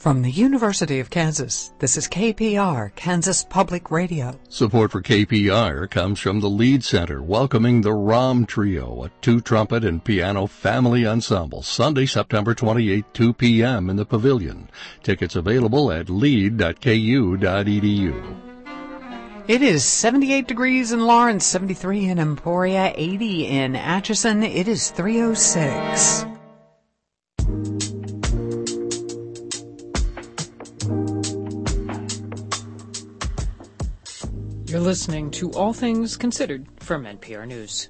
From the University of Kansas, this is KPR, Kansas Public Radio. Support for KPR comes from the Lead Center, welcoming the Ram Trio, a two-trumpet and piano family ensemble, Sunday, September 28, 2 p.m. in the Pavilion. Tickets available at lead.ku.edu. It is 78 degrees in Lawrence, 73 in Emporia, 80 in Atchison. It is 3:06. You're listening to All Things Considered from NPR News.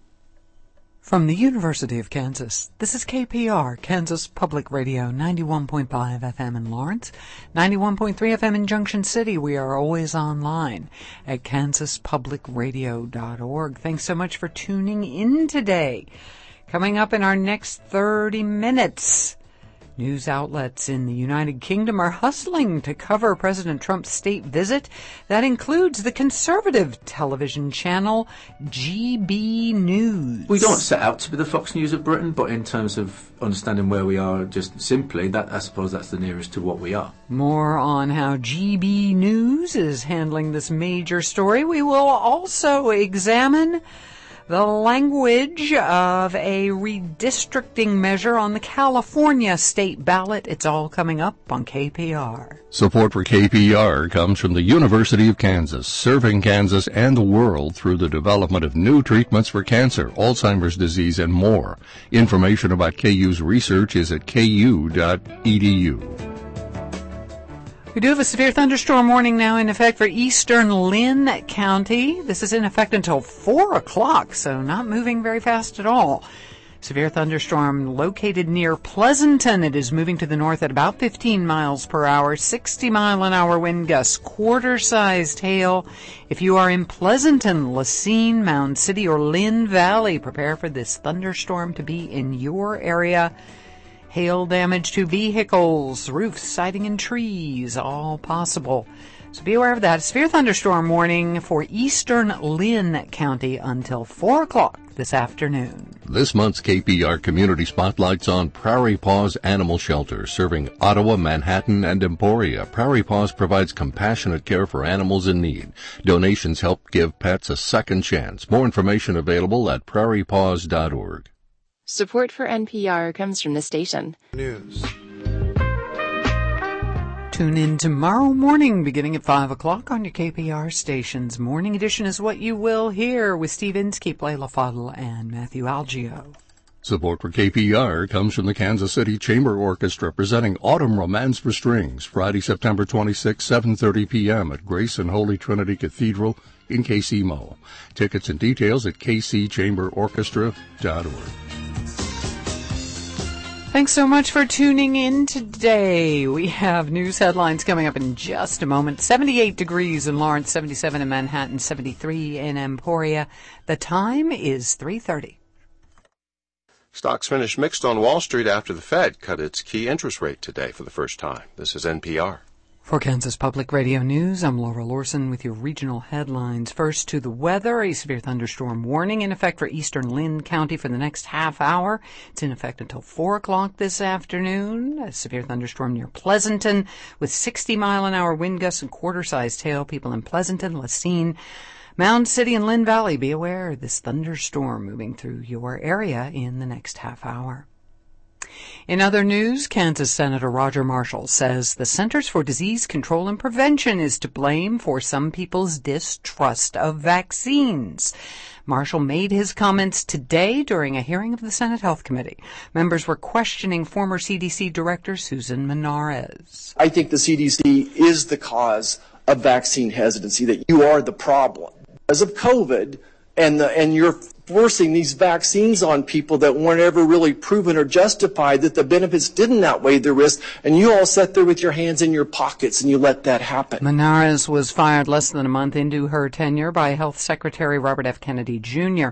From the University of Kansas, this is KPR, Kansas Public Radio, 91.5 FM in Lawrence, 91.3 FM in Junction City. We are always online at kansaspublicradio.org. Thanks so much for tuning in today. Coming up in our next 30 minutes, news outlets in the United Kingdom are hustling to cover President Trump's state visit. That includes the conservative television channel GB News. We don't set out to be the Fox News of Britain, but in terms of understanding where we are just simply, that I suppose that's the nearest to what we are. More on how GB News is handling this major story. We will also examine the language of a redistricting measure on the California state ballot. It's all coming up on KPR. Support for KPR comes from the University of Kansas, serving Kansas and the world through the development of new treatments for cancer, Alzheimer's disease, and more. Information about KU's research is at ku.edu. We do have a severe thunderstorm warning now in effect for eastern Lynn County. This is in effect until 4 o'clock, so not moving very fast at all. Severe thunderstorm located near Pleasanton. It is moving to the north at about 15 miles per hour, 60-mile-an-hour wind gusts, quarter-sized hail. If you are in Pleasanton, Lacine, Mound City, or Lynn Valley, prepare for this thunderstorm to be in your area. Hail damage to vehicles, roofs, siding, and trees, all possible. So be aware of that. Severe thunderstorm warning for eastern Lynn County until 4 o'clock this afternoon. This month's KPR Community Spotlight's on Prairie Paws Animal Shelter, serving Ottawa, Manhattan, and Emporia. Prairie Paws provides compassionate care for animals in need. Donations help give pets a second chance. More information available at prairiepaws.org. Support for NPR comes from the station. News. Tune in tomorrow morning beginning at 5 o'clock on your KPR stations. Morning edition is what you will hear with Steve Inskeep, Layla Fadl, and Matthew Algio. Support for KPR comes from the Kansas City Chamber Orchestra presenting Autumn Romance for Strings, Friday, September 26, 7:30 p.m. at Grace and Holy Trinity Cathedral in KCMO. Tickets and details at kcchamberorchestra.org. Thanks so much for tuning in today. We have news headlines coming up in just a moment. 78 degrees in Lawrence, 77 in Manhattan, 73 in Emporia. The time is 3:30. Stocks finished mixed on Wall Street after the Fed cut its key interest rate today for the first time. This is NPR. For Kansas Public Radio News, I'm Laura Lorson with your regional headlines. First to the weather, a severe thunderstorm warning in effect for eastern Lynn County for the next half hour. It's in effect until 4 o'clock this afternoon. A severe thunderstorm near Pleasanton with 60-mile-an-hour wind gusts and quarter-sized hail. People in Pleasanton, Lacine, Mound City, and Lynn Valley, be aware of this thunderstorm moving through your area in the next half hour. In other news, Kansas Senator Roger Marshall says the Centers for Disease Control and Prevention is to blame for some people's distrust of vaccines. Marshall made his comments today during a hearing of the Senate Health Committee. Members were questioning former CDC Director Susan Menares. I think the CDC is the cause of vaccine hesitancy, that you are the problem. Because of COVID and you're forcing these vaccines on people that weren't ever really proven or justified, that the benefits didn't outweigh the risk, and you all sat there with your hands in your pockets and you let that happen. Menares was fired less than a month into her tenure by Health Secretary Robert F. Kennedy Jr.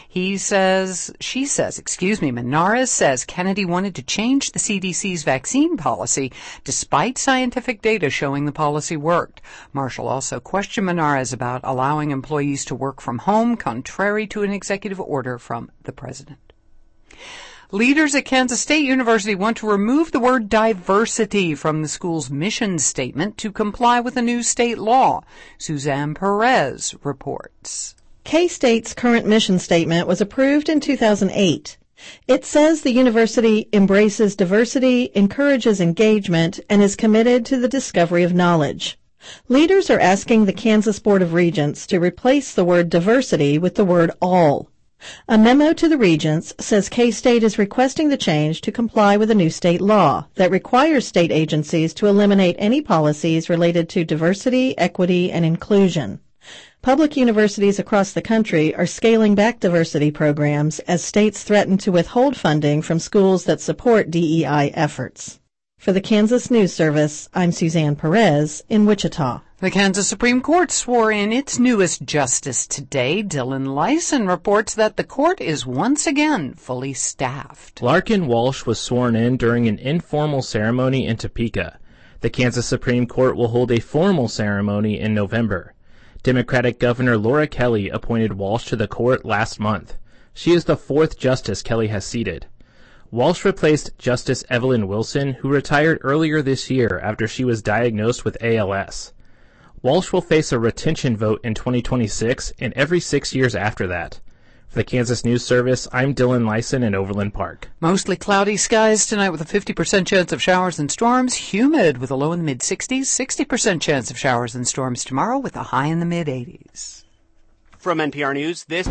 Menares says Kennedy wanted to change the CDC's vaccine policy despite scientific data showing the policy worked. Marshall also questioned Menares about allowing employees to work from home contrary to an executive order from the president. Leaders at Kansas State University want to remove the word diversity from the school's mission statement to comply with a new state law. Suzanne Perez reports. K-State's current mission statement was approved in 2008. It says the university embraces diversity, encourages engagement, and is committed to the discovery of knowledge. Leaders are asking the Kansas Board of Regents to replace the word diversity with the word all. A memo to the regents says K-State is requesting the change to comply with a new state law that requires state agencies to eliminate any policies related to diversity, equity, and inclusion. Public universities across the country are scaling back diversity programs as states threaten to withhold funding from schools that support DEI efforts. For the Kansas News Service, I'm Suzanne Perez in Wichita. The Kansas Supreme Court swore in its newest justice today. Dylan Lyson reports that the court is once again fully staffed. Larken Walsh was sworn in during an informal ceremony in Topeka. The Kansas Supreme Court will hold a formal ceremony in November. Democratic Governor Laura Kelly appointed Walsh to the court last month. She is the fourth justice Kelly has seated. Walsh replaced Justice Evelyn Wilson, who retired earlier this year after she was diagnosed with ALS. Walsh will face a retention vote in 2026 and every 6 years after that. For the Kansas News Service, I'm Dylan Lyson in Overland Park. Mostly cloudy skies tonight with a 50% chance of showers and storms. Humid with a low in the mid-60s. 60% chance of showers and storms tomorrow with a high in the mid-80s. From NPR News, this...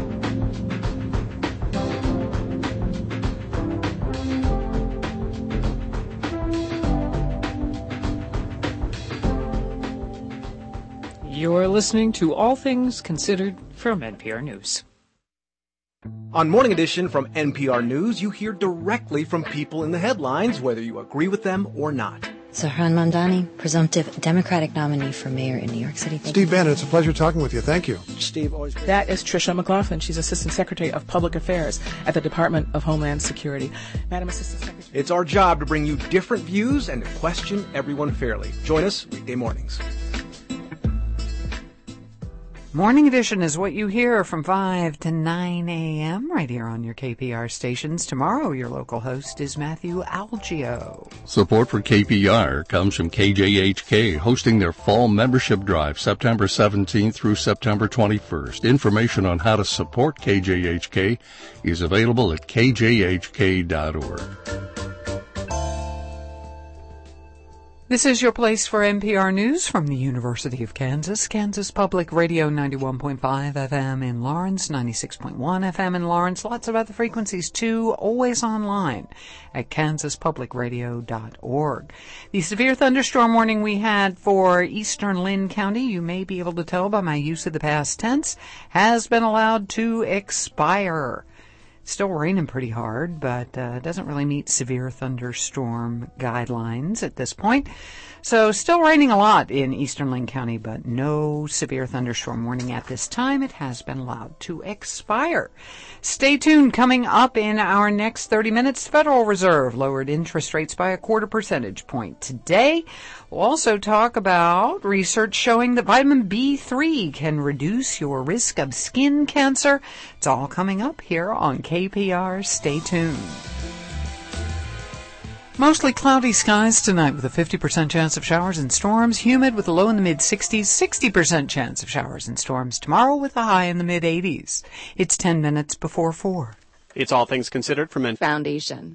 You're listening to All Things Considered from NPR News. On Morning Edition from NPR News, you hear directly from people in the headlines, whether you agree with them or not. Zahran Mamdani, presumptive Democratic nominee for mayor in New York City. Steve Bannon, it's a pleasure talking with you. Thank you. That is Tricia McLaughlin. She's Assistant Secretary of Public Affairs at the Department of Homeland Security. Madam Assistant Secretary. It's our job to bring you different views and to question everyone fairly. Join us weekday mornings. Morning Edition is what you hear from 5 to 9 a.m. right here on your KPR stations. Tomorrow, your local host is Matthew Algio. Support for KPR comes from KJHK, hosting their fall membership drive September 17th through September 21st. Information on how to support KJHK is available at kjhk.org. This is your place for NPR News from the University of Kansas. Kansas Public Radio 91.5 FM in Lawrence, 96.1 FM in Lawrence. Lots of other frequencies too, always online at kansaspublicradio.org. The severe thunderstorm warning we had for eastern Linn County, you may be able to tell by my use of the past tense, has been allowed to expire. Still raining pretty hard, but doesn't really meet severe thunderstorm guidelines at this point. So still raining a lot in eastern Linn County, but no severe thunderstorm warning at this time. It has been allowed to expire. Stay tuned. Coming up in our next 30 minutes, Federal Reserve lowered interest rates by 1/4 percentage point today. We'll also talk about research showing that vitamin B3 can reduce your risk of skin cancer. It's all coming up here on KPR. Stay tuned. Mostly cloudy skies tonight with a 50% chance of showers and storms. Humid with a low in the mid-60s. 60% chance of showers and storms tomorrow with a high in the mid-80s. It's 10 minutes before 4. It's All Things Considered from Foundation.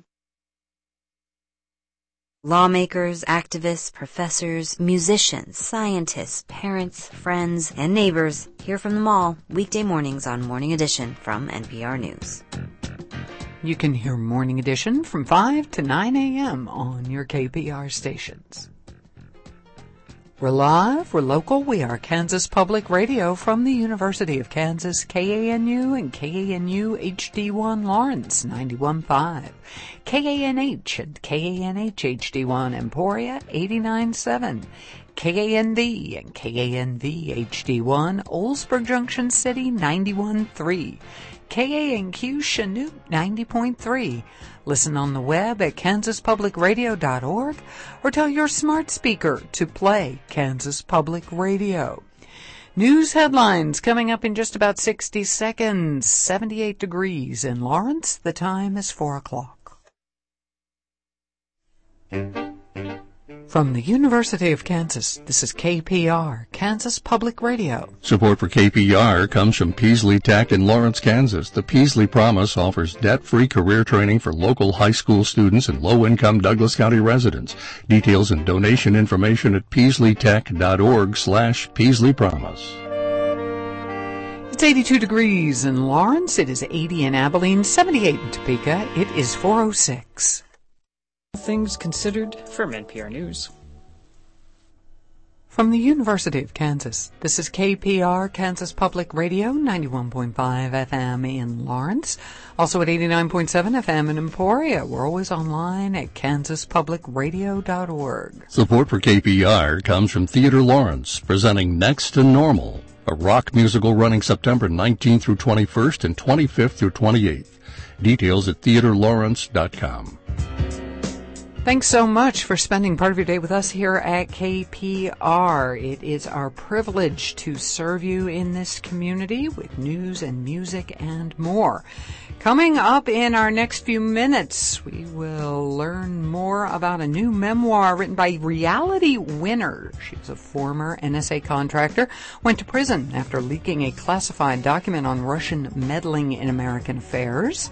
Lawmakers, activists, professors, musicians, scientists, parents, friends, and neighbors. Hear from them all weekday mornings on Morning Edition from NPR News. You can hear Morning Edition from 5 to 9 a.m. on your KPR stations. We're live, we're local, we are Kansas Public Radio from the University of Kansas, KANU and KANU HD1 Lawrence 91.5, KANH and KANH HD1 Emporia 89.7, KANV and KANV HD1 Oldsburg Junction City 91.3, KANQ Chanute 90.3. Listen on the web at kansaspublicradio.org or tell your smart speaker to play Kansas Public Radio. News headlines coming up in just about 60 seconds. 78 degrees in Lawrence. The time is 4 o'clock. From the University of Kansas, this is KPR, Kansas Public Radio. Support for KPR comes from Peaslee Tech in Lawrence, Kansas. The Peaslee Promise offers debt-free career training for local high school students and low-income Douglas County residents. Details and donation information at peasleetech.org/Peaslee Promise. It's 82 degrees in Lawrence. It is 80 in Abilene, 78 in Topeka. It is 4:06. Things considered from NPR News. From the University of Kansas, this is KPR, Kansas Public Radio, 91.5 FM in Lawrence, also at 89.7 FM in Emporia. We're always online at kansaspublicradio.org. Support for KPR comes from Theater Lawrence, presenting Next to Normal, a rock musical running September 19th through 21st and 25th through 28th. Details at theaterlawrence.com. Thanks so much for spending part of your day with us here at KPR. It is our privilege to serve you in this community with news and music and more. Coming up in our next few minutes, we will learn more about a new memoir written by Reality Winner. She was a former NSA contractor, went to prison after leaking a classified document on Russian meddling in American affairs.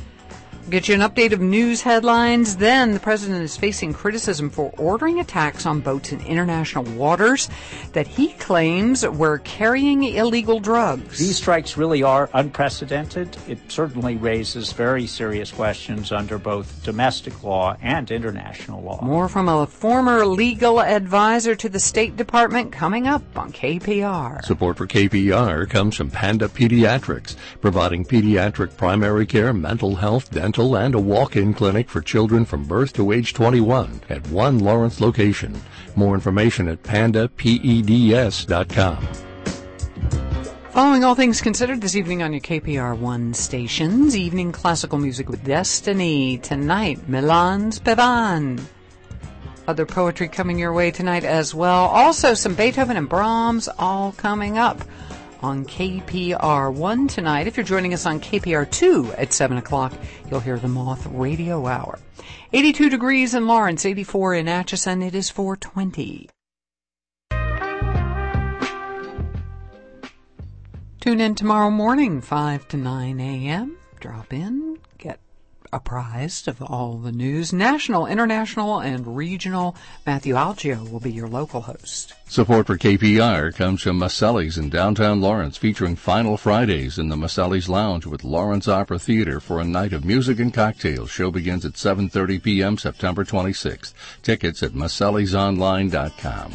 Get you an update of news headlines. Then the president is facing criticism for ordering attacks on boats in international waters that he claims were carrying illegal drugs. These strikes really are unprecedented. It certainly raises very serious questions under both domestic law and international law. More from a former legal advisor to the State Department coming up on KPR. Support for KPR comes from Panda Pediatrics, providing pediatric primary care, mental health, dental, and a walk-in clinic for children from birth to age 21 at one Lawrence location. More information at pandapeds.com. Following all things considered this evening on your KPR1 stations, evening classical music with Destiny. Tonight, Milan's Bevan. Other poetry coming your way tonight as well. Also some Beethoven and Brahms all coming up on KPR1 tonight. If you're joining us on KPR2 at 7 o'clock, you'll hear the Moth Radio Hour. 82 degrees in Lawrence, 84 in Atchison. It is 4:20. Tune in tomorrow morning, 5 to 9 a.m. Drop in, get apprised of all the news. National, international, and regional. Matthew Algio will be your local host. Support for KPR comes from Maselli's in downtown Lawrence, featuring Final Fridays in the Maselli's Lounge with Lawrence Opera Theater for a night of music and cocktails. Show begins at 7:30 p.m. September 26th. Tickets at massellisonline.com.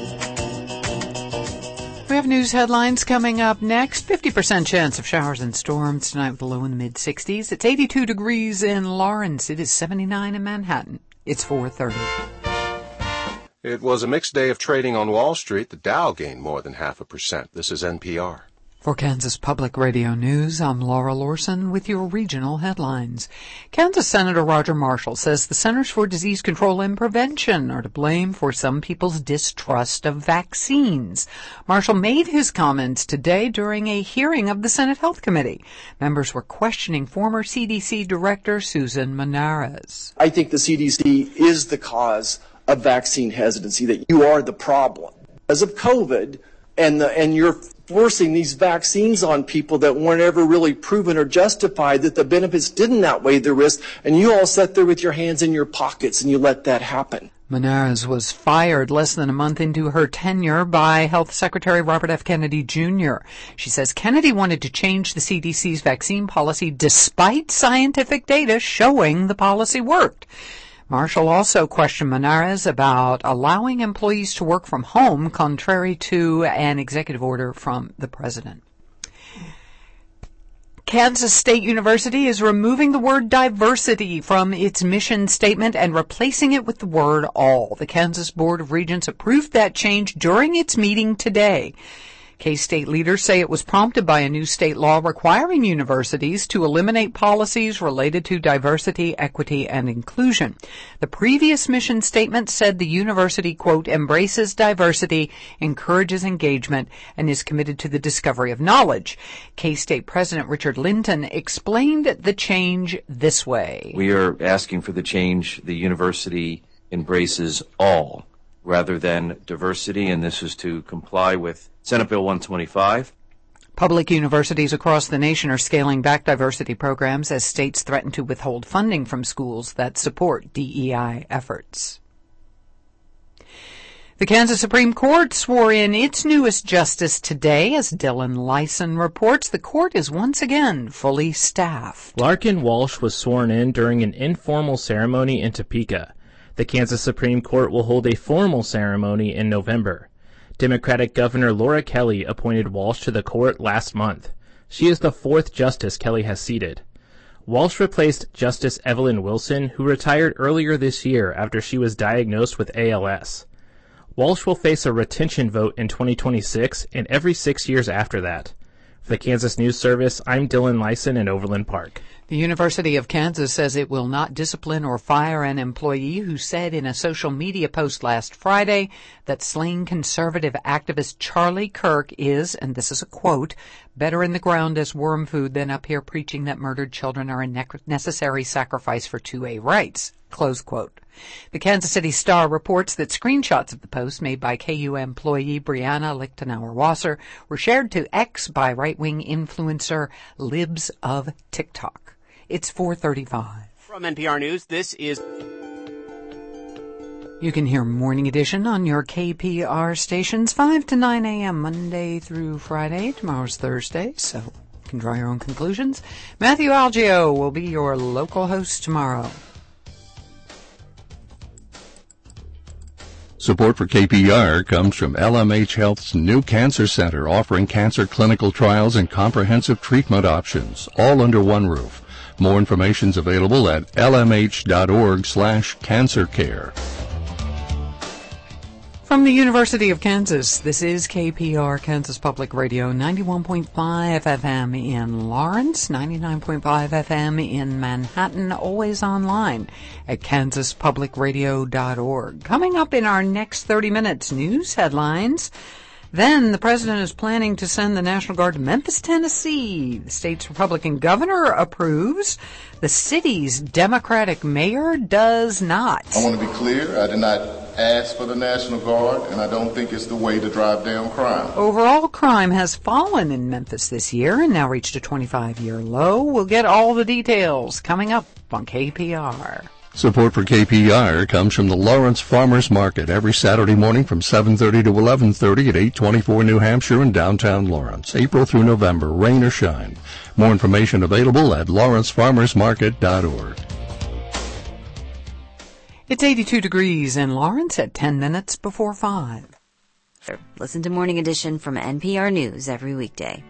We have news headlines coming up next. 50% chance of showers and storms tonight with a low in the mid-60s. It's 82 degrees in Lawrence. It is 79 in Manhattan. It's 4:30. It was a mixed day of trading on Wall Street. The Dow gained more than 0.5%. This is NPR. For Kansas Public Radio News, I'm Laura Lorson with your regional headlines. Kansas Senator Roger Marshall says the Centers for Disease Control and Prevention are to blame for some people's distrust of vaccines. Marshall made his comments today during a hearing of the Senate Health Committee. Members were questioning former CDC Director Susan Menares. I think the CDC is the cause of vaccine hesitancy, that you are the problem. As of COVID, and you're forcing these vaccines on people that weren't ever really proven or justified, that the benefits didn't outweigh the risk, and you all sat there with your hands in your pockets and you let that happen. Menares was fired less than a month into her tenure by Health Secretary Robert F. Kennedy Jr. She says Kennedy wanted to change the CDC's vaccine policy despite scientific data showing the policy worked. Marshall also questioned Menares about allowing employees to work from home, contrary to an executive order from the president. Kansas State University is removing the word diversity from its mission statement and replacing it with the word all. The Kansas Board of Regents approved that change during its meeting today. K-State leaders say it was prompted by a new state law requiring universities to eliminate policies related to diversity, equity, and inclusion. The previous mission statement said the university, quote, embraces diversity, encourages engagement, and is committed to the discovery of knowledge. K-State President Richard Linton explained the change this way. We are asking for the change. The university embraces all rather than diversity, and this is to comply with Senate Bill 125. Public universities across the nation are scaling back diversity programs as states threaten to withhold funding from schools that support DEI efforts. The Kansas Supreme Court swore in its newest justice today. As Dylan Lyson reports, the court is once again fully staffed. Larken Walsh was sworn in during an informal ceremony in Topeka. The Kansas Supreme Court will hold a formal ceremony in November. Democratic Governor Laura Kelly appointed Walsh to the court last month. She is the fourth justice Kelly has seated. Walsh replaced Justice Evelyn Wilson, who retired earlier this year after she was diagnosed with ALS. Walsh will face a retention vote in 2026 and every 6 years after that. For the Kansas News Service, I'm Dylan Lyson in Overland Park. The University of Kansas says it will not discipline or fire an employee who said in a social media post last Friday that slain conservative activist Charlie Kirk is, and this is a quote, better in the ground as worm food than up here preaching that murdered children are a necessary sacrifice for 2A rights. Close quote. The Kansas City Star reports that screenshots of the post made by KU employee Brianna Lichtenauer-Wasser were shared to X by right-wing influencer Libs of TikTok. It's 4:35. From NPR News, this is... You can hear Morning Edition on your KPR stations 5 to 9 a.m. Monday through Friday. Tomorrow's Thursday, so you can draw your own conclusions. Matthew Algio will be your local host tomorrow. Support for KPR comes from LMH Health's new cancer center, offering cancer clinical trials and comprehensive treatment options, all under one roof. More information is available at lmh.org/cancercare. From the University of Kansas, this is KPR, Kansas Public Radio, 91.5 FM in Lawrence, 99.5 FM in Manhattan, always online at kansaspublicradio.org. Coming up in our next 30 minutes, news headlines. Then the president is planning to send the National Guard to Memphis, Tennessee. The state's Republican governor approves. The city's Democratic mayor does not. I want to be clear. I did not ask for the National Guard, and I don't think it's the way to drive down crime. Overall crime has fallen in Memphis this year and now reached a 25-year low. We'll get all the details coming up on KPR. Support for KPR comes from the Lawrence Farmers Market every Saturday morning from 7:30 to 11:30 at 824 New Hampshire in downtown Lawrence, April through November, rain or shine. More information available at lawrencefarmersmarket.org. It's 82 degrees in Lawrence at 10 minutes before 5. Listen to Morning Edition from NPR News every weekday.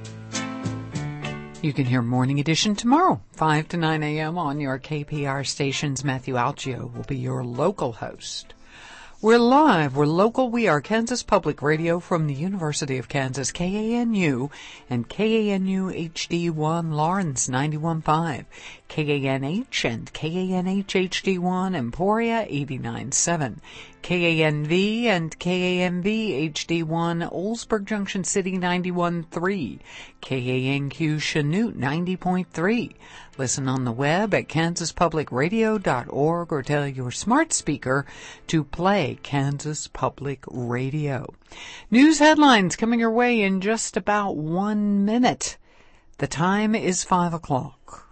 You can hear Morning Edition tomorrow, 5 to 9 a.m. on your KPR stations. Matthew Algio will be your local host. We're live, we're local, we are Kansas Public Radio from the University of Kansas, KANU, and KANU HD1 Lawrence 91.5, KANH and KANH HD1 Emporia 89.7, KANV and KAMV HD1 Oldsburg Junction City 91.3, KANQ Chanute 90.3. Listen on the web at kansaspublicradio.org or tell your smart speaker to play Kansas Public Radio. News headlines coming your way in just about 1 minute. The time is 5 o'clock.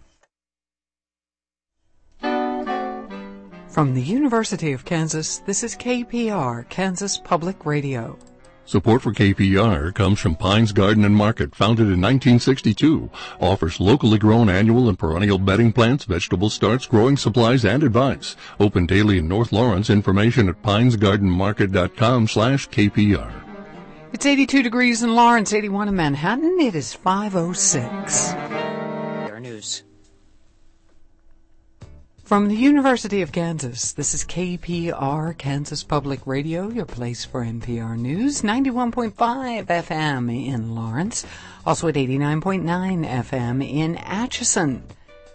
From the University of Kansas, this is KPR, Kansas Public Radio. Support for KPR comes from Pines Garden and Market, founded in 1962. Offers locally grown annual and perennial bedding plants, vegetable starts, growing supplies, and advice. Open daily in North Lawrence. Information at pinesgardenmarket.com/KPR. It's 82 degrees in Lawrence, 81 in Manhattan. It is 5:06. Our news. From the University of Kansas, this is KPR, Kansas Public Radio, your place for NPR News, 91.5 FM in Lawrence, also at 89.9 FM in Atchison.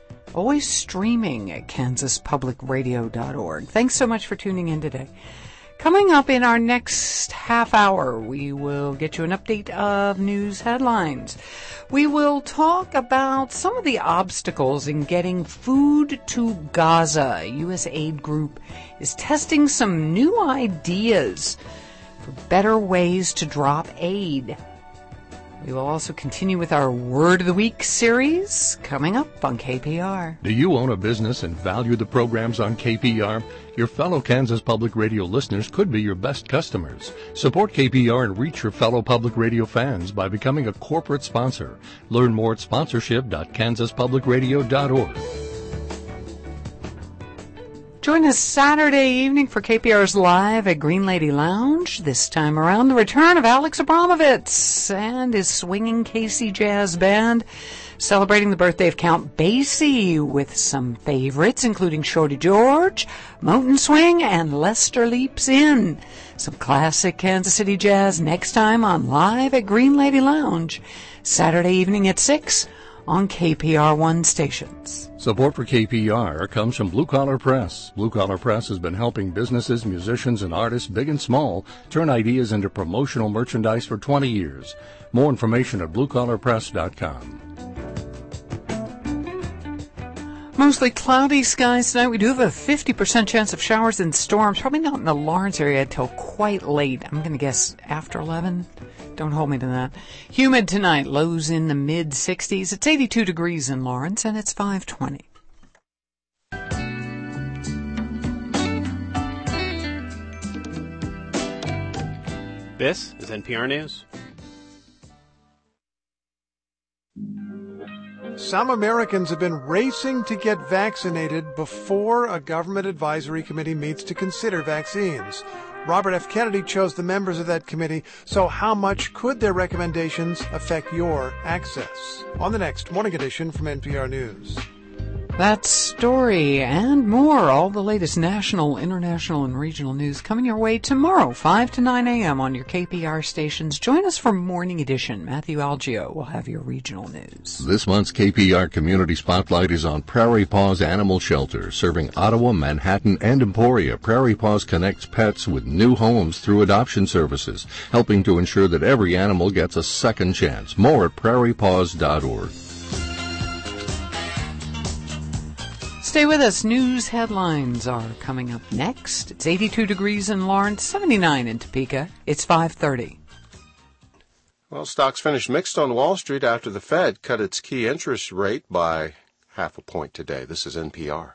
Always streaming at kansaspublicradio.org. Thanks so much for tuning in today. Coming up in our next half hour, we will get you an update of news headlines. We will talk about some of the obstacles in getting food to Gaza. A U.S. aid group is testing some new ideas for better ways to drop aid. We will also continue with our Word of the Week series coming up on KPR. Do you own a business and value the programs on KPR? Your fellow Kansas Public Radio listeners could be your best customers. Support KPR and reach your fellow public radio fans by becoming a corporate sponsor. Learn more at sponsorship.kansaspublicradio.org. Join us Saturday evening for KPR's Live at Green Lady Lounge. This time around, the return of Alex Abramovitz and his swinging KC Jazz Band, celebrating the birthday of Count Basie with some favorites, including Shorty George, Mountain Swing, and Lester Leaps In. Some classic Kansas City jazz next time on Live at Green Lady Lounge, Saturday evening at 6 on KPR1 stations. Support for KPR comes from Blue Collar Press. Blue Collar Press has been helping businesses, musicians, and artists, big and small, turn ideas into promotional merchandise for 20 years. More information at bluecollarpress.com. Mostly cloudy skies tonight. We do have a 50% chance of showers and storms. Probably not in the Lawrence area until quite late. I'm going to guess after 11. Don't hold me to that. Humid tonight. Lows in the mid-60s. It's 82 degrees in Lawrence, and it's 5:20. This is NPR News. Some Americans have been racing to get vaccinated before a government advisory committee meets to consider vaccines. Robert F. Kennedy chose the members of that committee, so how much could their recommendations affect your access? On the next Morning Edition from NPR News. That story and more, all the latest national, international, and regional news coming your way tomorrow, 5 to 9 a.m. on your KPR stations. Join us for Morning Edition. Matthew Algio will have your regional news. This month's KPR Community Spotlight is on Prairie Paws Animal Shelter, serving Ottawa, Manhattan, and Emporia. Prairie Paws connects pets with new homes through adoption services, helping to ensure that every animal gets a second chance. More at prairiepaws.org. Stay with us. News headlines are coming up next. It's 82 degrees in Lawrence, 79 in Topeka. It's 5:30. Well, stocks finished mixed on Wall Street after the Fed cut its key interest rate by 0.5 point today. This is NPR.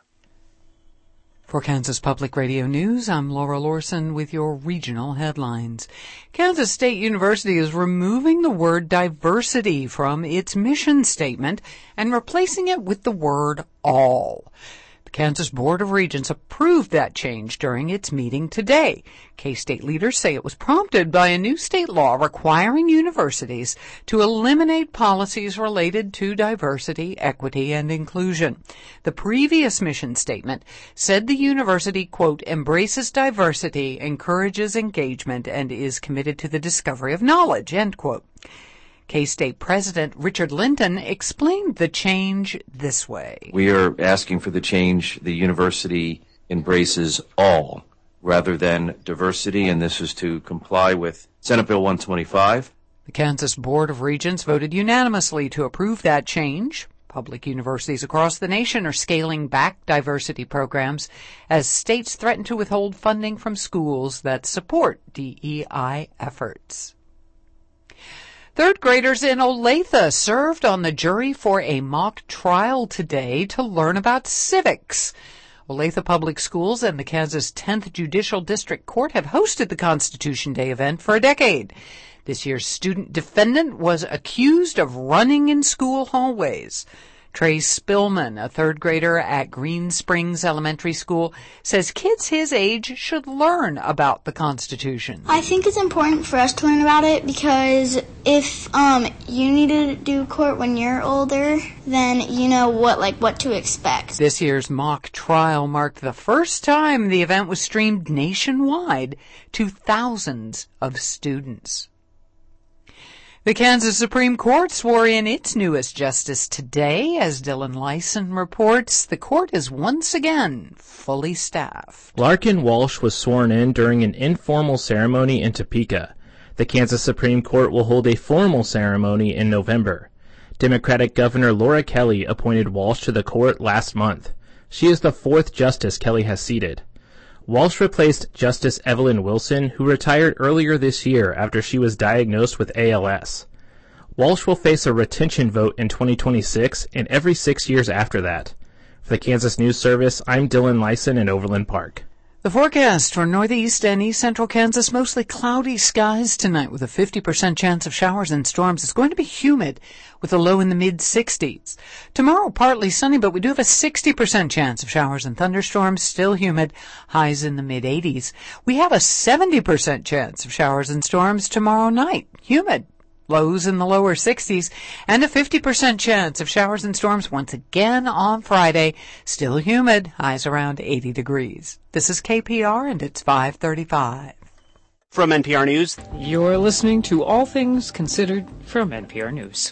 For Kansas Public Radio News, I'm Laura Lorson with your regional headlines. Kansas State University is removing the word diversity from its mission statement and replacing it with the word all. The Kansas Board of Regents approved that change during its meeting today. K-State leaders say it was prompted by a new state law requiring universities to eliminate policies related to diversity, equity, and inclusion. The previous mission statement said the university, quote, embraces diversity, encourages engagement, and is committed to the discovery of knowledge, end quote. K-State President Richard Linton explained the change this way. We are asking for the change. The university embraces all rather than diversity, and this is to comply with Senate Bill 125. The Kansas Board of Regents voted unanimously to approve that change. Public universities across the nation are scaling back diversity programs as states threaten to withhold funding from schools that support DEI efforts. Third graders in Olathe served on the jury for a mock trial today to learn about civics. Olathe Public Schools and the Kansas 10th Judicial District Court have hosted the Constitution Day event for a decade. This year's student defendant was accused of running in school hallways. Trey Spillman, a third grader at Green Springs Elementary School, says kids his age should learn about the Constitution. I think it's important for us to learn about it because if you need to do court when you're older, then you know what to expect. This year's mock trial marked the first time the event was streamed nationwide to thousands of students. The Kansas Supreme Court swore in its newest justice today. As Dylan Lyson reports, the court is once again fully staffed. Larken Walsh was sworn in during an informal ceremony in Topeka. The Kansas Supreme Court will hold a formal ceremony in November. Democratic Governor Laura Kelly appointed Walsh to the court last month. She is the fourth justice Kelly has seated. Walsh replaced Justice Evelyn Wilson, who retired earlier this year after she was diagnosed with ALS. Walsh will face a retention vote in 2026 and every 6 years after that. For the Kansas News Service, I'm Dylan Lyson in Overland Park. The forecast for northeast and east central Kansas, mostly cloudy skies tonight with a 50% chance of showers and storms. It's going to be humid with a low in the mid-60s. Tomorrow, partly sunny, but we do have a 60% chance of showers and thunderstorms, still humid, highs in the mid-80s. We have a 70% chance of showers and storms tomorrow night, humid, lows in the lower 60s, and a 50% chance of showers and storms once again on Friday. Still humid, highs around 80 degrees. This is KPR, and it's 5:35. From NPR News, you're listening to All Things Considered from NPR News.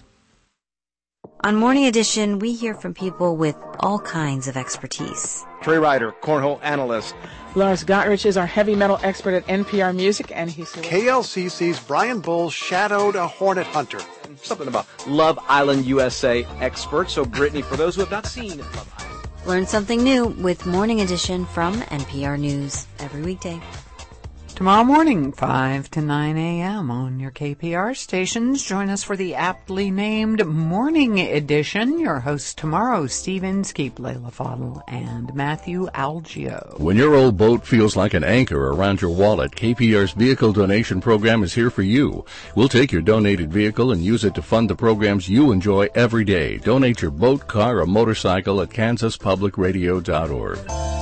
On Morning Edition, we hear from people with all kinds of expertise. Trey Ryder, cornhole analyst. Lars Gotrich is our heavy metal expert at NPR Music, and he's KLCC's Brian Bull shadowed a hornet hunter. Something about Love Island USA expert. So, Brittany, for those who have not seen Love Island, learn something new with Morning Edition from NPR News every weekday. Tomorrow morning, 5 to 9 a.m. on your KPR stations. Join us for the aptly named Morning Edition. Your hosts tomorrow, Steve Inskeep, Layla Fadl, and Matthew Algio. When your old boat feels like an anchor around your wallet, KPR's vehicle donation program is here for you. We'll take your donated vehicle and use it to fund the programs you enjoy every day. Donate your boat, car, or motorcycle at kansaspublicradio.org.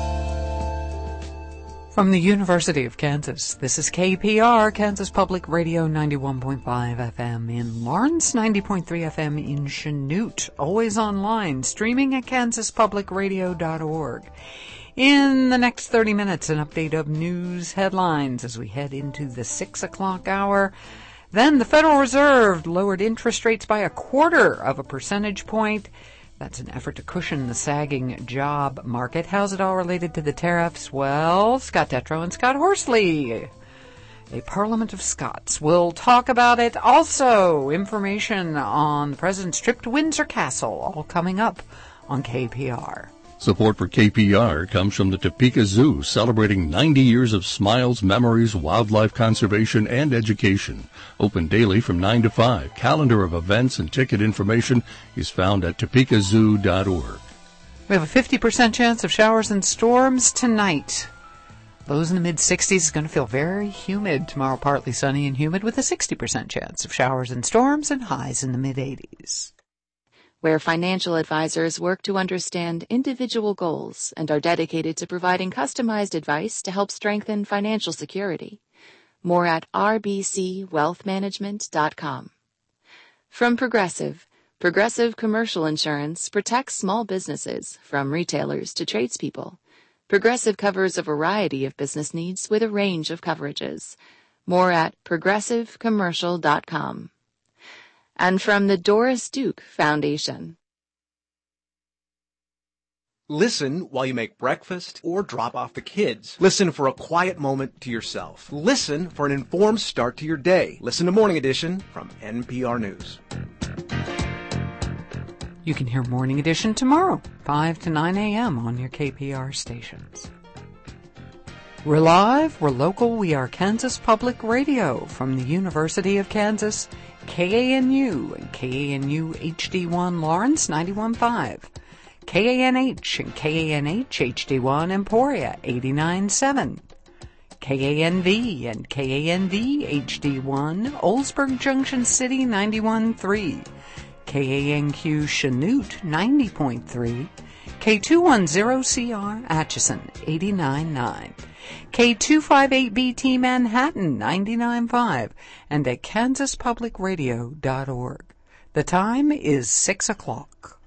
From the University of Kansas, this is KPR, Kansas Public Radio 91.5 FM in Lawrence, 90.3 FM in Chanute. Always online, streaming at kansaspublicradio.org. In the next 30 minutes, an update of news headlines as we head into the 6 o'clock hour. Then the Federal Reserve lowered interest rates by 1/4 percentage point. That's an effort to cushion the sagging job market. How's it all related to the tariffs? Well, Scott Detrow and Scott Horsley, a Parliament of Scots, will talk about it. Also, information on the President's trip to Windsor Castle, all coming up on KPR. Support for KPR comes from the Topeka Zoo, celebrating 90 years of smiles, memories, wildlife conservation, and education. Open daily from 9 to 5. Calendar of events and ticket information is found at topekazoo.org. We have a 50% chance of showers and storms tonight. Lows in the mid-60s. Is going to feel very humid. Tomorrow, partly sunny and humid with a 60% chance of showers and storms and highs in the mid-80s. Where financial advisors work to understand individual goals and are dedicated to providing customized advice to help strengthen financial security. More at rbcwealthmanagement.com. From Progressive, Progressive Commercial Insurance protects small businesses from retailers to tradespeople. Progressive covers a variety of business needs with a range of coverages. More at progressivecommercial.com. And from the Doris Duke Foundation. listen while you make breakfast or drop off the kids. Listen for a quiet moment to yourself. Listen for an informed start to your day. Listen to Morning Edition from NPR News. You can hear Morning Edition tomorrow, 5 to 9 a.m. on your KPR stations. We're live, we're local, we are Kansas Public Radio from the University of Kansas, KANU and KANU HD1 Lawrence 91.5, KANH and KANH HD1 Emporia 89.7, KANV and KANV HD1 Oldsburg Junction City 91.3, KANQ Chanute 90.3, K210CR Atchison 89.9, K258BT Manhattan 99.5, and at kansaspublicradio.org. The time is 6 o'clock.